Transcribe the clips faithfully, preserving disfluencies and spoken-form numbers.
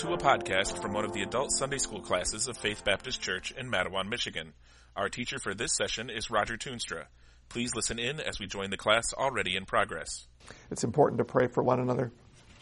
to a podcast from one of the adult Sunday school classes of Faith Baptist Church in Mattawan, Michigan. Our teacher for this session is Roger Toonstra. Please listen in as we join the class already in progress. It's important to pray for one another.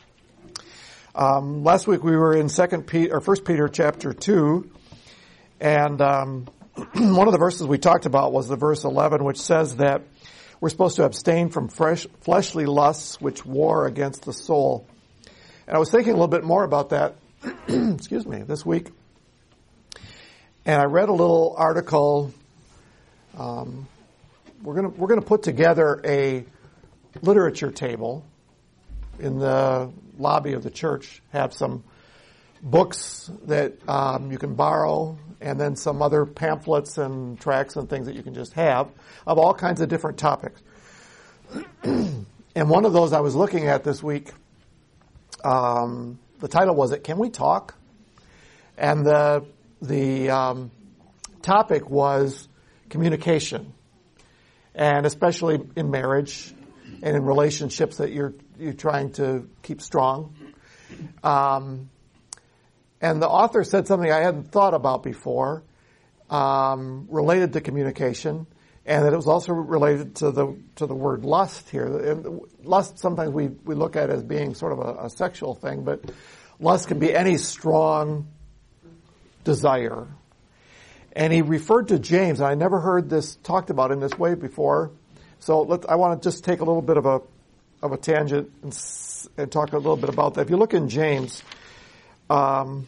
Um, last week we were in Second Peter, or First Peter chapter two, and um, one of the verses we talked about was the verse eleven, which says that we're supposed to abstain from fresh, fleshly lusts which war against the soul. And I was thinking a little bit more about that, excuse me, this week. And I read a little article. Um, we're going to we're going to put together a literature table in the lobby of the church. Have some books that um, you can borrow, and then some other pamphlets and tracts and things that you can just have of all kinds of different topics. And one of those I was looking at this week. Um, the title was it, Can We Talk? And the the um, topic was communication, and especially in marriage and in relationships that you're you're trying to keep strong. Um, and the author said something I hadn't thought about before, um, related to communication, and that it was also related to the to the word lust here. And lust sometimes we, we look at as being sort of a, a sexual thing, but lust can be any strong desire. And he referred to James, and I never heard this talked about in this way before. So let's, I want to just take a little bit of a of a tangent and, and talk a little bit about that. If you look in James, um,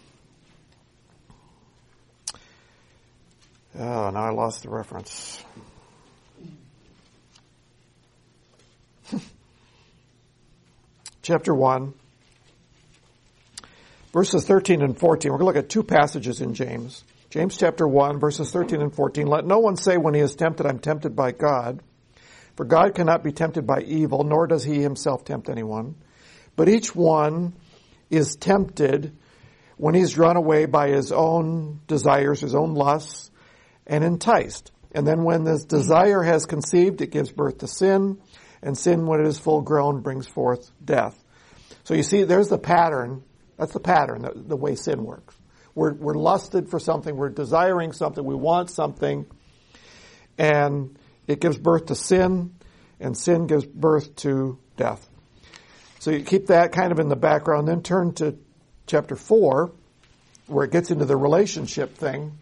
oh, now I lost the reference. Chapter one, verses thirteen and fourteen. We're going to look at two passages in James. James chapter one, verses thirteen and fourteen. Let no one say when he is tempted, I'm tempted by God. For God cannot be tempted by evil, nor does he himself tempt anyone. But each one is tempted when he's drawn away by his own desires, his own lusts, and enticed. And then when this desire has conceived, it gives birth to sin. And sin, when it is full grown, brings forth death. So you see, there's the pattern. That's the pattern, the, the way sin works. We're, we're lusted for something. We're desiring something. We want something. And it gives birth to sin. And sin gives birth to death. So you keep that kind of in the background. Then turn to chapter four, where it gets into the relationship thing.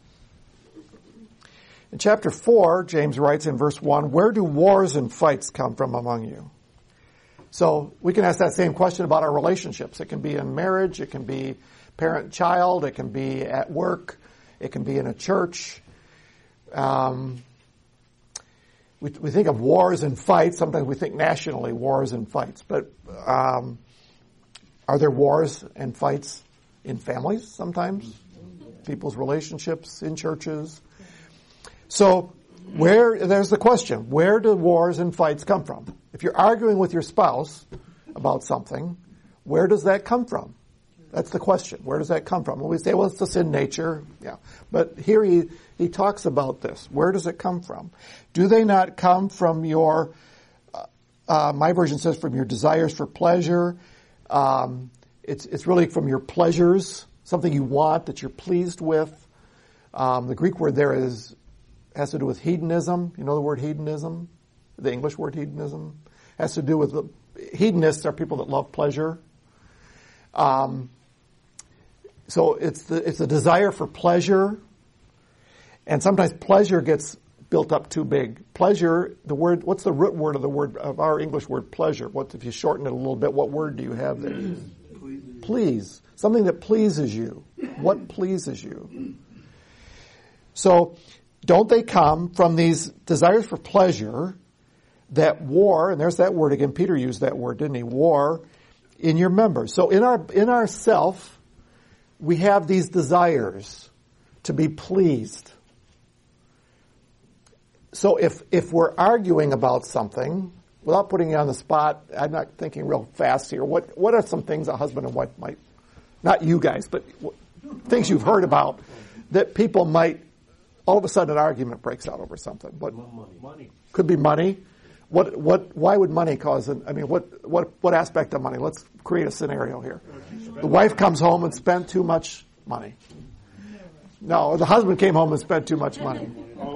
In chapter four, James writes in verse one, where do wars and fights come from among you? So we can ask that same question about our relationships. It can be in marriage, it can be parent-child, it can be at work, it can be in a church. Um, we, we think of wars and fights. Sometimes we think nationally, wars and fights. But um, are there wars and fights in families sometimes? People's relationships, in churches? So, where, there's the question, where do wars and fights come from? If you're arguing with your spouse about something, where does that come from? That's the question. Where does that come from? Well, we say, well, it's the sin nature. Yeah. But here he, he talks about this. Where does it come from? Do they not come from your, uh, uh, my version says from your desires for pleasure. Um, it's, it's really from your pleasures, something you want that you're pleased with. Um, the Greek word there is has to do with hedonism. You know the word hedonism? The English word hedonism? Has to do with, the, hedonists are people that love pleasure. Um, so it's the, it's a desire for pleasure. And sometimes pleasure gets built up too big. Pleasure, the word, what's the root word of the word, of our English word pleasure? What, if you shorten it a little bit, what word do you have there? Please. Please. Something that pleases you. What pleases you? So, don't they come from these desires for pleasure that war, and there's that word again, Peter used that word, didn't he? War in your members. So in our, in our self, we have these desires to be pleased. So if, if we're arguing about something, without putting you on the spot, I'm not thinking real fast here, what, what are some things a husband and wife might, not you guys, but things you've heard about that people might, all of a sudden an argument breaks out over something. What? Money. Could be money. What, what, why would money cause an, I mean, what, what, what aspect of money? Let's create a scenario here. The wife comes home and spent too much money. No, the husband came home and spent too much money.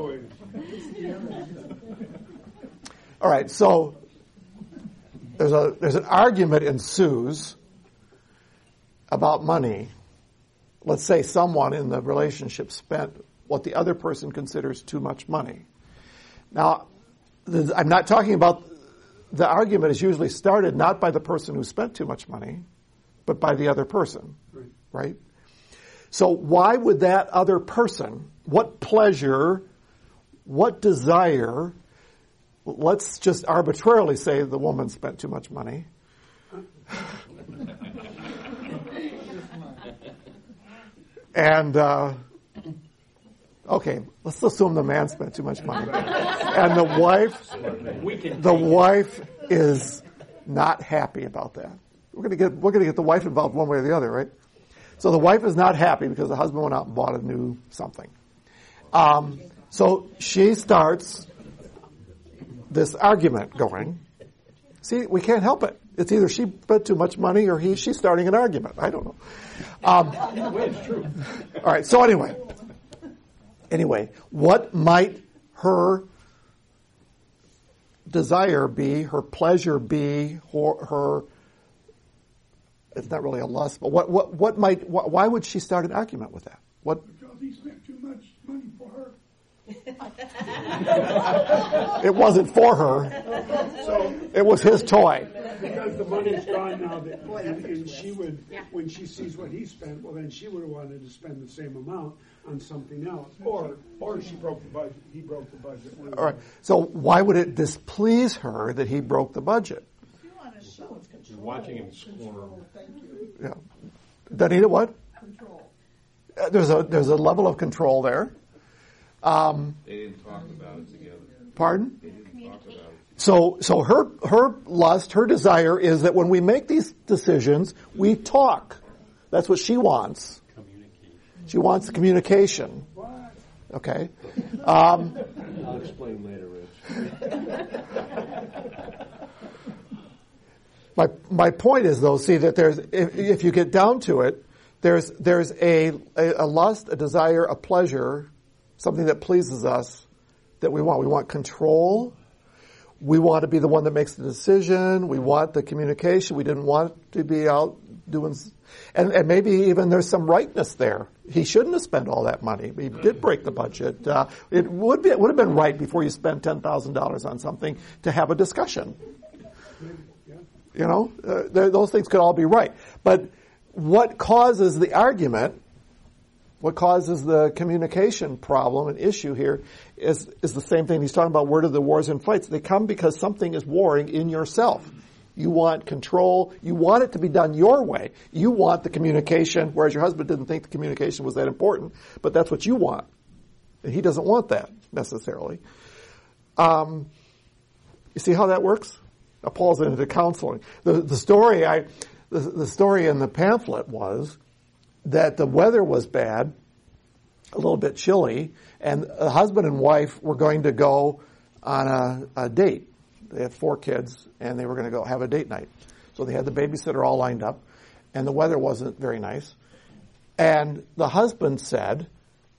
All right, so there's a, there's an argument ensues about money. Let's say someone in the relationship spent what the other person considers too much money. Now, I'm not talking about, the argument is usually started not by the person who spent too much money, but by the other person, right? right? So why would that other person, what pleasure, what desire, let's just arbitrarily say the woman spent too much money. and, uh, Okay, let's assume the man spent too much money. And the wife, the wife is not happy about that. We're gonna get, we're gonna get the wife involved one way or the other, right? So the wife is not happy because the husband went out and bought a new something. Um, so she starts this argument going. See, we can't help it. It's either she spent too much money or he, she's starting an argument. I don't know. Um, it's true. All right, so anyway. Anyway, what might her desire be, her pleasure be, her, her it's not really a lust, but what, what, what might, what, why would she start an argument with that? What? Because he spent too much money for her. It wasn't for her. So it was his toy. Because the money's gone now, that, and, and she would, when she sees what he spent, well then she would have wanted to spend the same amount on something else, or or she broke the budget. He broke the budget. All right. So why would it displease her that he broke the budget? You want to show it's control. You're watching him squirm. Thank you. Yeah. Danita, what? Control. Uh, there's a there's a level of control there. Um, they didn't talk about it together. Pardon? They didn't talk about it. So so her her lust, her desire is that when we make these decisions, we talk. That's what she wants. She wants communication. What? Okay. Um, I'll explain later, Rich. my my point is though, see that there's if, if you get down to it, there's there's a, a a lust, a desire, a pleasure, something that pleases us that we want. We want control. We want to be the one that makes the decision. We want the communication. We didn't want to be out doing, and, and maybe even there's some rightness there. He shouldn't have spent all that money. He did break the budget. Uh, it would be, it would have been right before you spend ten thousand dollars on something to have a discussion. You know, uh, those things could all be right. But what causes the argument, what causes the communication problem and issue here is, is the same thing he's talking about. Where do the wars and fights? They come because something is warring in yourself. You want control. You want it to be done your way. You want the communication, whereas your husband didn't think the communication was that important, but that's what you want. And he doesn't want that necessarily. Um, you see how that works? Now, Paul's into counseling. The, the story I, the, the story in the pamphlet was that the weather was bad, a little bit chilly, and the husband and wife were going to go on a, a date. They had four kids, and they were going to go have a date night. So they had the babysitter all lined up, and the weather wasn't very nice. And the husband said,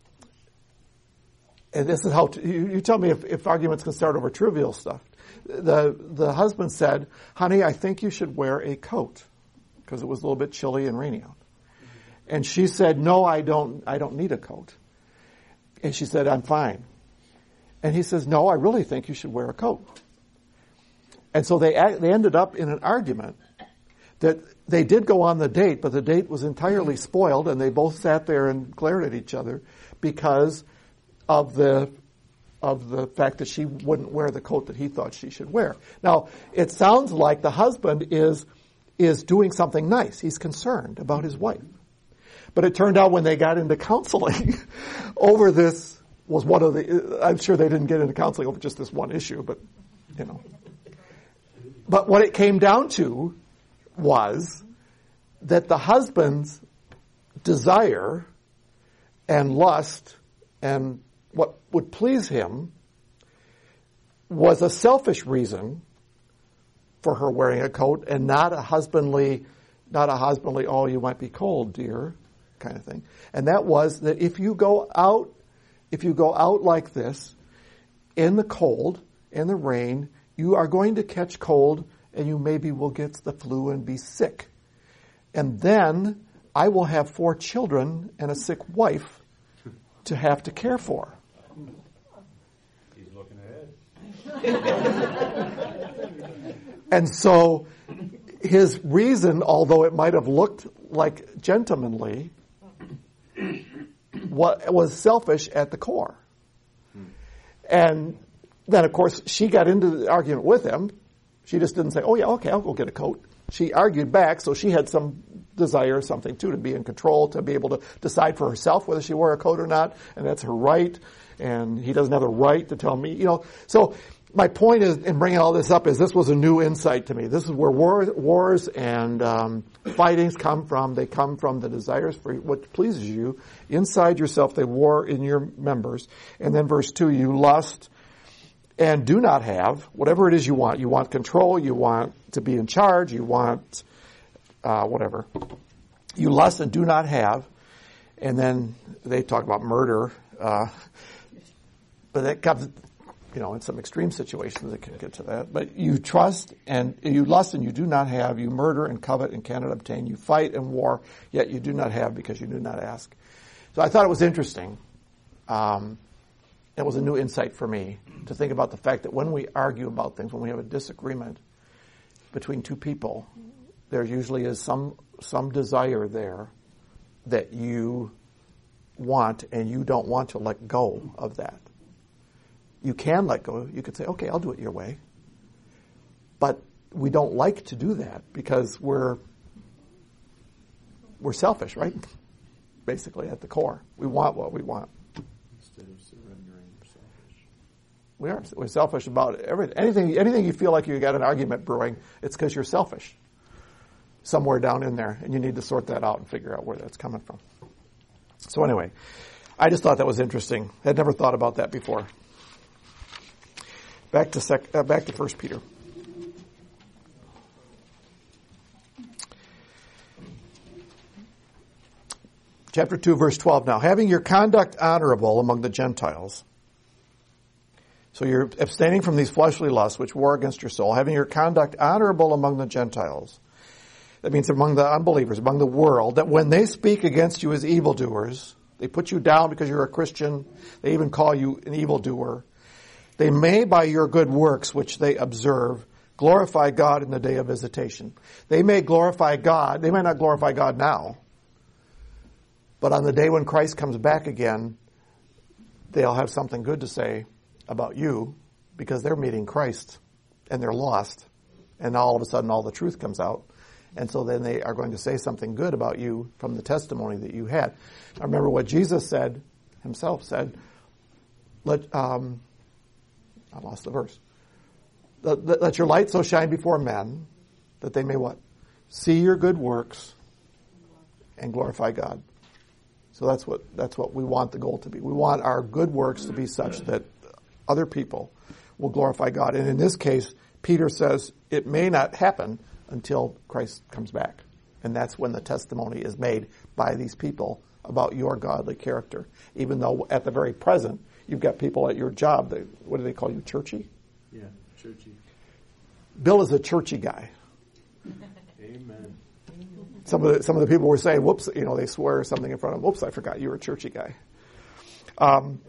and this is how, to, you, you tell me if, if arguments can start over trivial stuff. The, the husband said, honey, I think you should wear a coat, because it was a little bit chilly and rainy out. And she said, no, I don't, I don't need a coat. And she said, I'm fine. And he says, no, I really think you should wear a coat. And so they they ended up in an argument that they did go on the date, but the date was entirely spoiled, and they both sat there and glared at each other because of the of the fact that she wouldn't wear the coat that he thought she should wear. Now, it sounds like the husband is is doing something nice. He's concerned about his wife. But it turned out when they got into counseling over this was one of the, I'm sure they didn't get into counseling over just this one issue, but, you know. But what it came down to was that the husband's desire and lust and what would please him was a selfish reason for her wearing a coat and not a husbandly, not a husbandly, oh, you might be cold, dear, kind of thing. And that was that if you go out, if you go out like this, in the cold, in the rain, you are going to catch cold and you maybe will get the flu and be sick. And then I will have four children and a sick wife to have to care for. He's looking ahead. And so his reason, although it might have looked like gentlemanly, what was selfish at the core. And then, of course, she got into the argument with him. She just didn't say, oh, yeah, okay, I'll go get a coat. She argued back, so she had some desire, something, too, to be in control, to be able to decide for herself whether she wore a coat or not, and that's her right, and he doesn't have the right to tell me, you know. So my point is, in bringing all this up, is this was a new insight to me. This is where war, wars and um, fightings come from. They come from the desires for what pleases you. Inside yourself, they war in your members. And then verse two, you lust and do not have, whatever it is you want. You want control, you want to be in charge, you want uh, whatever. You lust and do not have. And then they talk about murder. Uh, but that comes, you know, in some extreme situations it can get to that. But you trust and you lust and you do not have. You murder and covet and cannot obtain. You fight and war, yet you do not have because you do not ask. So I thought it was interesting. Um, it was a new insight for me to think about the fact that when we argue about things, when we have a disagreement between two people, there usually is some some desire there that you want and you don't want to let go of that. You can let go. You could say, okay, I'll do it your way. But we don't like to do that because we're we're selfish, right? Basically, at the core. We want what we want. Instead of surrendering, we're selfish. We are. We're selfish about everything. Anything, anything you feel like you got an argument brewing, it's because you're selfish. Somewhere down in there, and you need to sort that out and figure out where that's coming from. So anyway, I just thought that was interesting. I'd never thought about that before. Back to sec, uh, back to First Peter. Chapter two, verse twelve now. Having your conduct honorable among the Gentiles. So you're abstaining from these fleshly lusts which war against your soul. Having your conduct honorable among the Gentiles. That means among the unbelievers, among the world, that when they speak against you as evildoers, they put you down because you're a Christian, they even call you an evildoer, they may by your good works which they observe glorify God in the day of visitation. They may glorify God, they may not glorify God now, but on the day when Christ comes back again, they'll have something good to say about you because they're meeting Christ and they're lost, and now all of a sudden all the truth comes out. And so then they are going to say something good about you from the testimony that you had. I remember what Jesus said, himself said, let, um, I lost the verse. Let, let, let your light so shine before men that they may what? See your good works and glorify God. So that's what, that's what we want the goal to be. We want our good works to be such that other people will glorify God. And in this case, Peter says it may not happen until Christ comes back. And that's when the testimony is made by these people about your godly character. Even though at the very present, you've got people at your job that, what do they call you, churchy? Yeah, churchy. Bill is a churchy guy. Amen. Some of the, some of the people were saying, whoops, you know, they swear something in front of them. Whoops, I forgot you were a churchy guy. Um,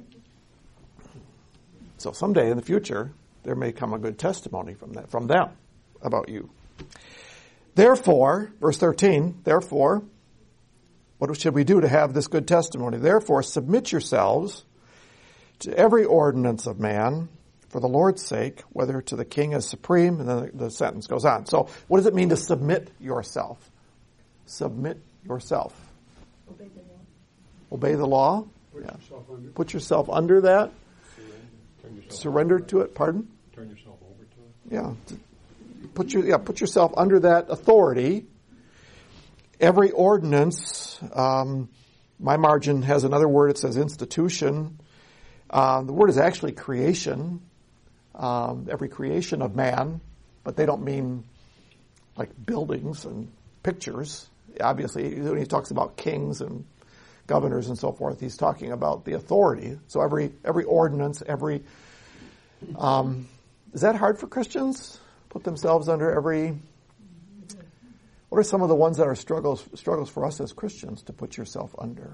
so someday in the future, there may come a good testimony from that, from them about you. Therefore, verse thirteen, therefore, what should we do to have this good testimony? Therefore, submit yourselves to every ordinance of man for the Lord's sake, whether to the king as supreme, and then the sentence goes on. So, what does it mean to submit yourself? Submit yourself. Obey the law. Obey the law? Put Yeah. yourself under. Put yourself under that. Turn yourself Surrender to it. Pardon? Turn yourself over to it. Yeah. Put your yeah. Put yourself under that authority. Every ordinance. Um, my margin has another word. It says institution. Uh, the word is actually creation. um, every creation of man, but they don't mean like buildings and pictures. Obviously, when he talks about kings and governors and so forth, he's talking about the authority. So every every ordinance, every um, is that hard for Christians? Put themselves under every. What are some of the ones that are struggles struggles for us as Christians to put yourself under?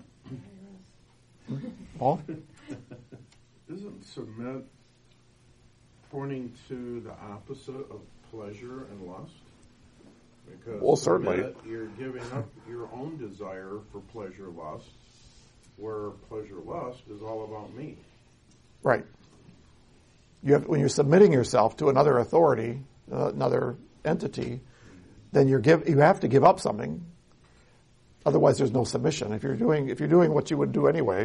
Paul? Isn't submit pointing to the opposite of pleasure and lust? Because Well, certainly. submit, you're giving up your own desire for pleasure lust, where pleasure lust is all about me. Right. You have, when you're submitting yourself to another authority, uh, another entity, then you're give you have to give up something. Otherwise, there's no submission. If you're doing if you're doing what you would do anyway,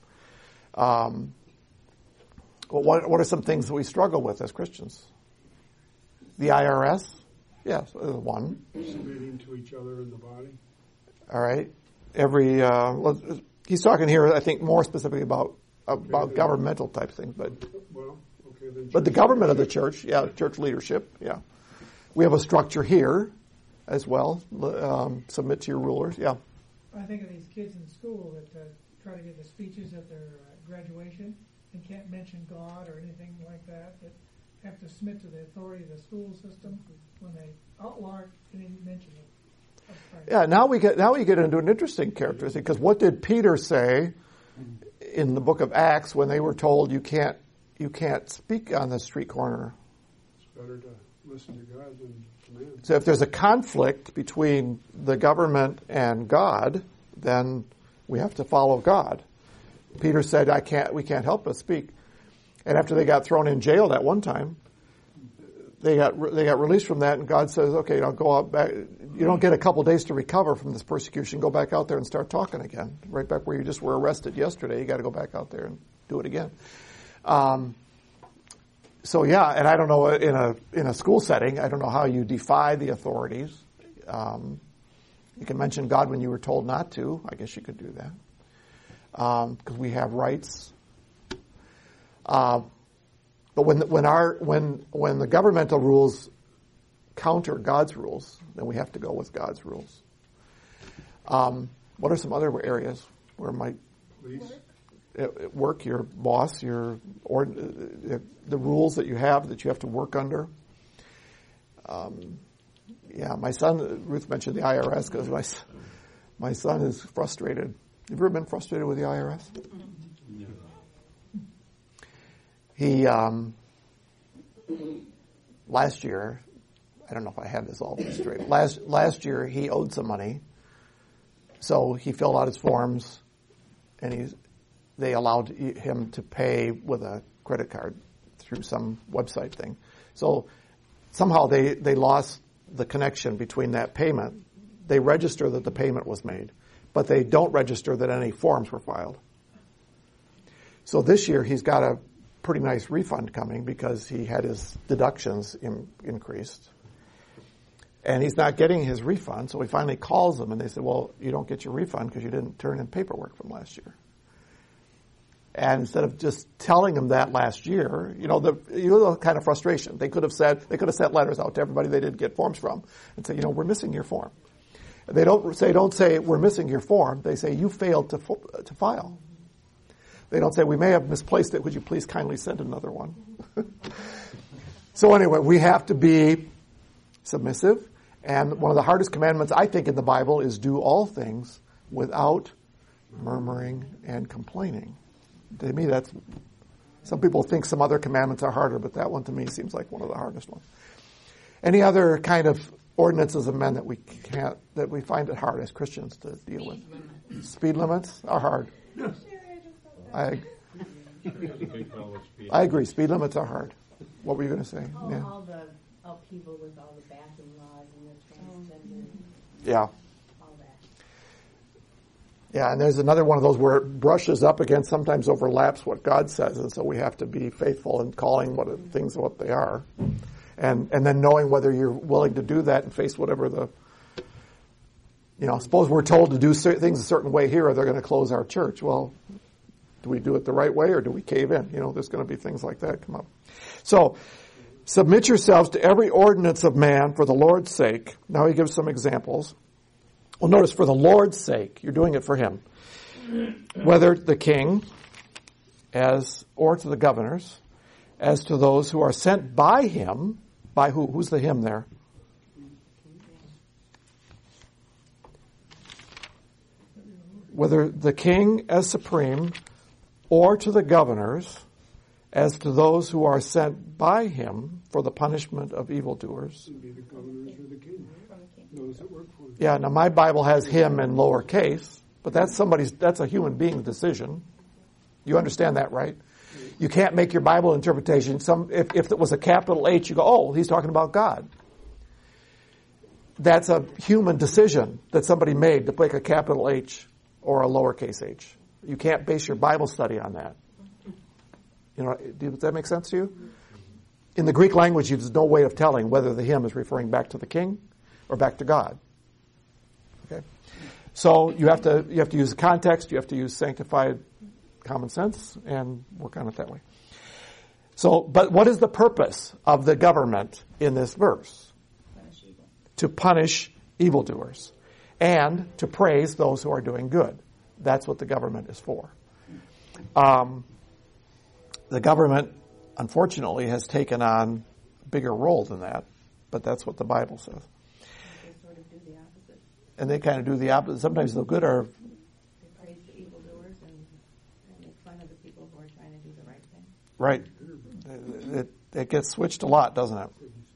um, well, what what are some things that we struggle with as Christians? The I R S, yes, yeah, so one. Submitting to each other in the body. All right. Every uh, well, he's talking here, I think, more specifically about about Okay. governmental type things, but Well, okay, then. but the church government of the leadership. church, yeah, church leadership, yeah. We have a structure here as well. Um, submit to your rulers, yeah. I think of these kids in school that uh, try to give the speeches at their uh, graduation and can't mention God or anything like that, that have to submit to the authority of the school system when they outlaw it and then mention it. Yeah, now we get now we get into an interesting characteristic, because what did Peter say in the book of Acts when they were told you can't you can't speak on the street corner? It's better to listen to God than to man. So if there's a conflict between the government and God, then we have to follow God. Peter said, "I can't. We can't help but speak." And after they got thrown in jail that one time, they got they got released from that, and God says, "Okay, you know, go out back. You don't get a couple days to recover from this persecution. Go back out there and start talking again. Right back where you just were arrested yesterday. You got to go back out there and do it again." Um, so yeah, and I don't know in a in a school setting, I don't know how you defy the authorities. Um, you can mention God when you were told not to. I guess you could do that because um, we have rights. Uh, but when when our when when the governmental rules counter God's rules, then we have to go with God's rules. Um, what are some other areas where might Please. at work, your boss, your or uh, the rules that you have that you have to work under? Um, yeah, my son, Ruth mentioned the I R S because my my son is frustrated. Have you ever been frustrated with the I R S? No. He, um, last year, I don't know if I had this all straight. Last last year, he owed some money, so he filled out his forms, and he they allowed him to pay with a credit card through some website thing. So somehow they, they lost the connection between that payment. They register that the payment was made, but they don't register that any forms were filed. So this year he's got a pretty nice refund coming because he had his deductions in, increased. And he's not getting his refund, so he finally calls them and they said, well, you don't get your refund because you didn't turn in paperwork from last year. And instead of just telling him that last year, you know, the you know, the kind of frustration. They could have said, they could have sent letters out to everybody they didn't get forms from and say, you know, we're missing your form. They don't say, don't say, we're missing your form. They say, you failed to to file. They don't say, we may have misplaced it. Would you please kindly send another one? So anyway, we have to be submissive. And one of the hardest commandments, I think, in the Bible is do all things without murmuring and complaining. To me, that's, some people think some other commandments are harder, but that one to me seems like one of the hardest ones. Any other kind of ordinances of men that we can't, that we find it hard as Christians to deal with? Limits. Speed limits are hard. Yes. I, I agree. Speed limits are hard. What were you going to say? All, yeah. all the upheaval with all the bathroom laws and the transgender, Yeah. all that. Yeah, and there's another one of those where it brushes up against, sometimes overlaps what God says, and so we have to be faithful in calling what it, things what they are, and and then knowing whether you're willing to do that and face whatever the, you know, suppose we're told to do certain things a certain way here, or they're going to close our church. Well, Do we do it the right way or do we cave in? You know, there's going to be things like that come up. So, submit yourselves to every ordinance of man for the Lord's sake. Now he gives some examples. Well, notice, for the Lord's sake, you're doing it for him. Whether the king, as or to the governors, as to those who are sent by him. By who? Who's the him there? Whether the king as supreme, or to the governors, as to those who are sent by him for the punishment of evildoers. It'd be the governors or the king, those that work for him. Yeah, now my Bible has him in lowercase, but that's somebody's, that's a human being's decision. You understand that, right? You can't make your Bible interpretation. Some, if, if it was a capital H, you go, oh, he's talking about God. That's a human decision that somebody made to make a capital H or a lowercase h. You can't base your Bible study on that. You know, does that make sense to you? In the Greek language, there's no way of telling whether the him is referring back to the king or back to God. Okay, so you have to you have to use the context. You have to use sanctified common sense and work on it that way. So, but what is the purpose of the government in this verse? Punish evil. To punish evildoers and to praise those who are doing good. That's what the government is for. Um, the government, unfortunately, has taken on a bigger role than that, but that's what the Bible says. They sort of do the opposite. And they kind of do the opposite. Sometimes the good are... They praise the evildoers and, and make fun of the people who are trying to do the right thing. Right. It, it gets switched a lot, doesn't it?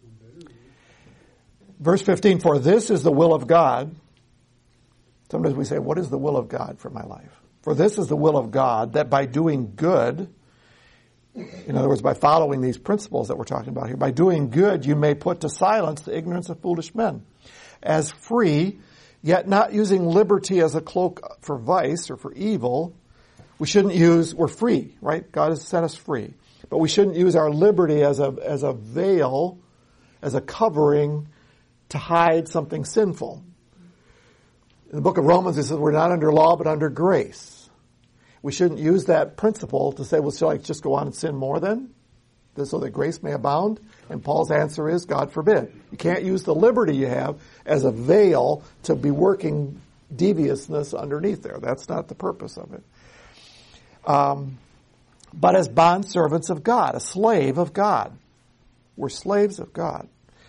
Verse fifteen, for this is the will of God. Sometimes we say, what is the will of God for my life? For this is the will of God, that by doing good, in other words, by following these principles that we're talking about here, by doing good, you may put to silence the ignorance of foolish men. As free, yet not using liberty as a cloak for vice or for evil. We shouldn't use, we're free, right? God has set us free. But we shouldn't use our liberty as a, as a veil, as a covering to hide something sinful. In the book of Romans, it says we're not under law, but under grace. We shouldn't use that principle to say, well, shall I just go on and sin more then? So that grace may abound? And Paul's answer is, God forbid. You can't use the liberty you have as a veil to be working deviousness underneath there. That's not the purpose of it. Um, but as bondservants of God, a slave of God. We're slaves of God.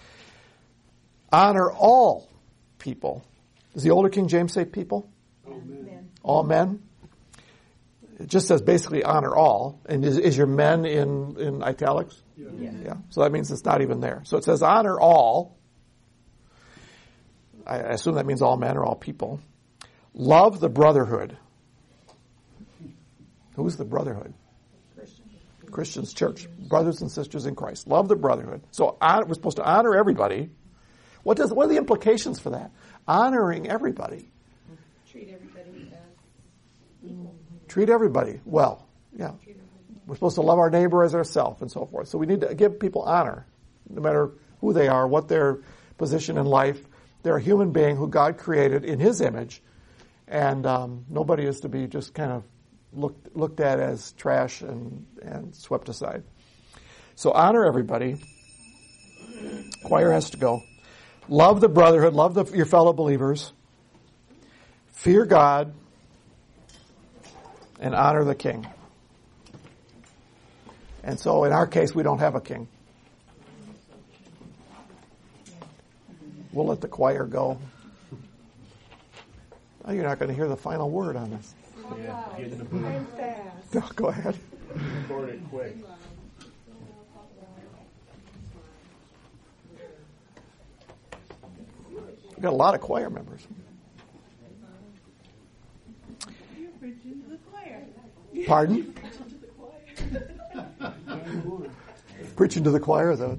Honor all people. Does the older King James say people? All men. All men? It just says basically honor all. And is, is your men in, in italics? Yeah. Yeah. Yeah. So that means it's not even there. So it says honor all. I assume that means all men or all people. Love the brotherhood. Who's the brotherhood? Christian. Christians, church, brothers and sisters in Christ. Love the brotherhood. So honor, we're supposed to honor everybody. What does? What are the implications for that? Honoring everybody. Treat everybody as equal. Treat everybody well. Yeah. We're supposed to love our neighbor as ourselves and so forth. So we need to give people honor, no matter who they are, what their position in life. They're a human being who God created in His image, and um, nobody is to be just kind of looked looked at as trash and, and swept aside. So honor everybody. Choir has to go. Love the brotherhood. Love the, your fellow believers. Fear God. And honor the king. And so in our case, we don't have a king. We'll let the choir go. Oh, you're not going to hear the final word on this. Yeah, get in the I'm fast. No, go ahead. record it quick. We've got a lot of choir members. You're preaching to the choir. Pardon? Preaching to the choir, though.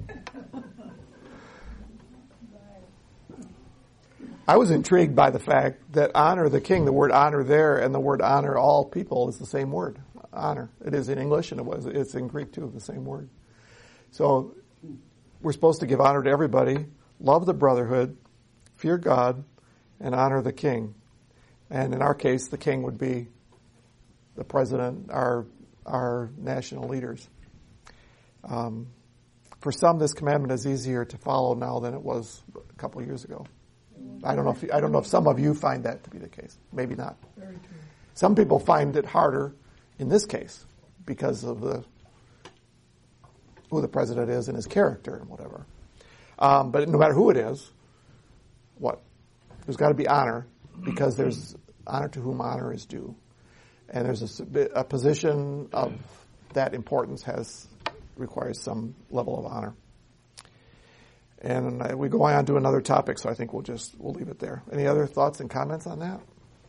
I was intrigued by the fact that honor the king, the word honor there and the word honor all people is the same word. Honor. It is in English and it was it's in Greek too, the same word. So we're supposed to give honor to everybody, love the brotherhood, fear God, and honor the king. And in our case, the king would be the president, our our national leaders. Um, for some, this commandment is easier to follow now than it was a couple of years ago. I don't know if you, I don't know if some of you find that to be the case. Maybe not. Very true. Some people find it harder in this case because of the who the president is and his character and whatever. Um, but no matter who it is, what? There's got to be honor, because there's honor to whom honor is due. And there's a, a position of that importance has requires some level of honor. And I, we go on to another topic, so I think we'll just we'll leave it there. Any other thoughts and comments on that?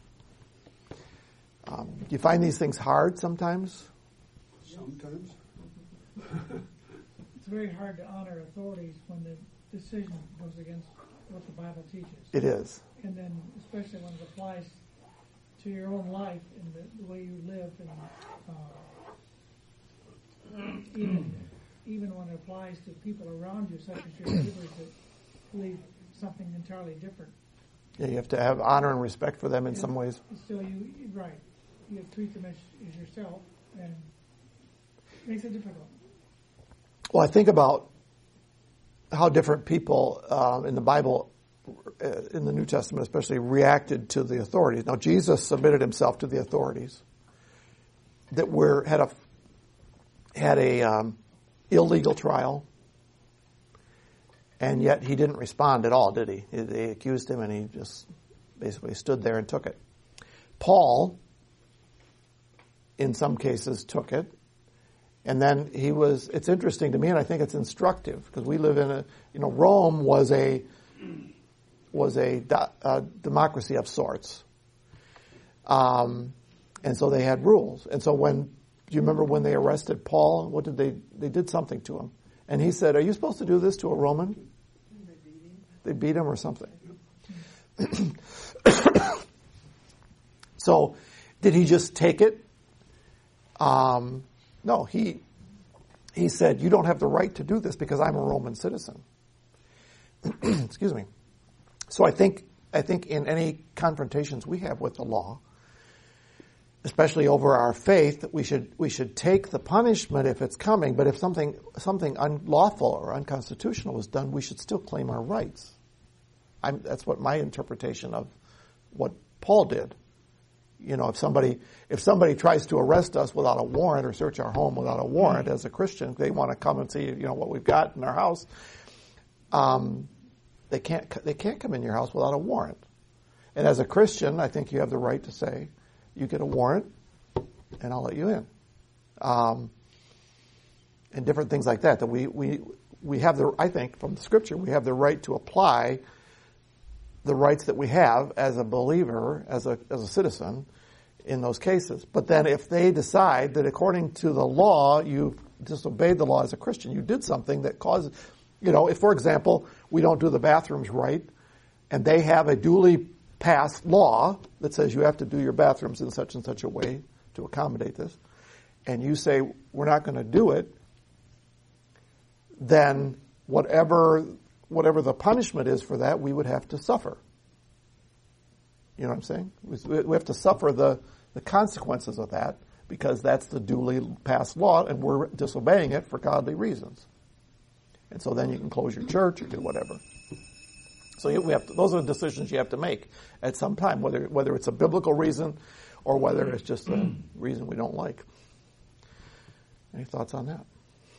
Um, do you find these things hard sometimes? Sometimes. It's very hard to honor authorities when the decision goes against what the Bible teaches. It is. And then especially when it applies to your own life and the, the way you live, and uh, even even when it applies to people around you, such as your neighbors that believe something entirely different. Yeah, you have to have honor and respect for them in And some ways. Still, you right, you treat them as, as yourself, and it makes it difficult. Well, I think about how different people uh, in the Bible, uh, in the New Testament especially, reacted to the authorities. Now, Jesus submitted himself to the authorities that were had a had a um, illegal trial, and yet he didn't respond at all, did he? They accused him, and he just basically stood there and took it. Paul, in some cases, took it. And then he was, it's interesting to me, and I think it's instructive, because we live in a, you know, Rome was a, was a, a democracy of sorts. Um, and so they had rules. And so when, do you remember when they arrested Paul? What did they, they did something to him. And he said, are you supposed to do this to a Roman? They beat him or something. So did he just take it? Um, No, he he said, you don't have the right to do this because I'm a Roman citizen. Excuse me. So I think I think in any confrontations we have with the law, especially over our faith, we should we should take the punishment if it's coming, but if something something unlawful or unconstitutional is done, we should still claim our rights. I'm, that's what my interpretation of what Paul did. You know, if somebody if somebody tries to arrest us without a warrant or search our home without a warrant, as a Christian, they want to come and see, you know, what we've got in our house. Um, they can't they can't come in your house without a warrant. And as a Christian, I think you have the right to say, you get a warrant, and I'll let you in. Um, and different things like that. That we we we have the I think from the Scripture we have the right to apply the rights that we have as a believer, as a as a citizen, in those cases. But then if they decide that according to the law, you disobeyed the law as a Christian, you did something that causes, you know, if, for example, we don't do the bathrooms right, and they have a duly passed law that says you have to do your bathrooms in such and such a way to accommodate this, and you say, we're not going to do it, then whatever... whatever the punishment is for that, we would have to suffer. You know what I'm saying? We have to suffer the, the consequences of that, because that's the duly passed law, and we're disobeying it for godly reasons. And so then you can close your church or do whatever. So we have to, those are the decisions you have to make at some time, whether whether it's a biblical reason or whether it's just a reason we don't like. Any thoughts on that?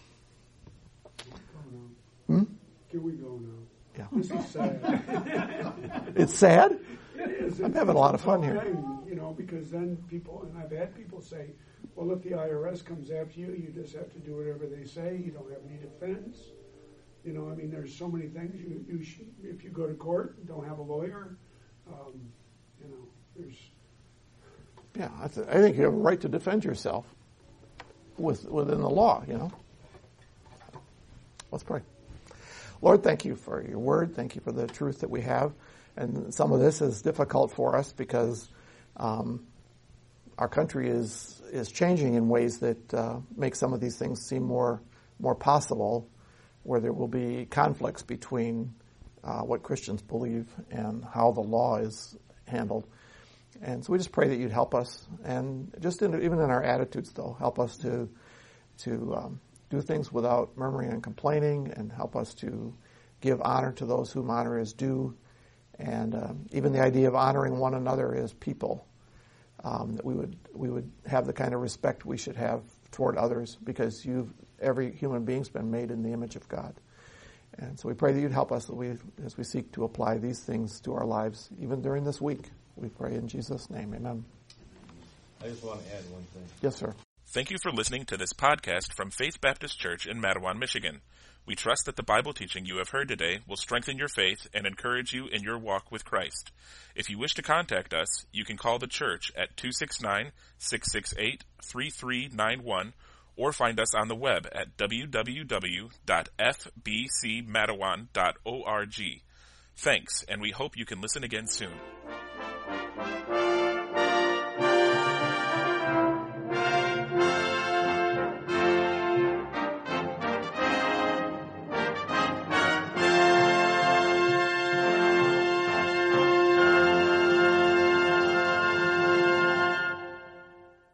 Hmm? Here we go now. Yeah. This is sad. It's sad? It is. I'm having a lot of fun here. Thing, you know, because then people, and I've had people say, well, if the I R S comes after you, you just have to do whatever they say. You don't have any defense. You know, I mean, there's so many things. You, you should, if you go to court, don't have a lawyer. Um, you know, there's... Yeah, I, th- I think you have a right to defend yourself with, within the law, you know. Let's pray. Lord, thank you for your word. Thank you for the truth that we have. And some of this is difficult for us because um, our country is is changing in ways that uh, make some of these things seem more more possible, where there will be conflicts between uh, what Christians believe and how the law is handled. And so we just pray that you'd help us, and just in, even in our attitudes, though, help us to to um, do things without murmuring and complaining, and help us to give honor to those whom honor is due, and um, even the idea of honoring one another as people, um, that we would we would have the kind of respect we should have toward others, because you've every human being's been made in the image of God. And so we pray that you'd help us that we, as we seek to apply these things to our lives, even during this week. We pray in Jesus' name. Amen. I just want to add one thing. Yes, sir. Thank you for listening to this podcast from Faith Baptist Church in Matawan, Michigan. We trust that the Bible teaching you have heard today will strengthen your faith and encourage you in your walk with Christ. If you wish to contact us, you can call the church at two six nine, six six eight, three three nine one or find us on the web at w w w dot f b c matawan dot org. Thanks, and we hope you can listen again soon.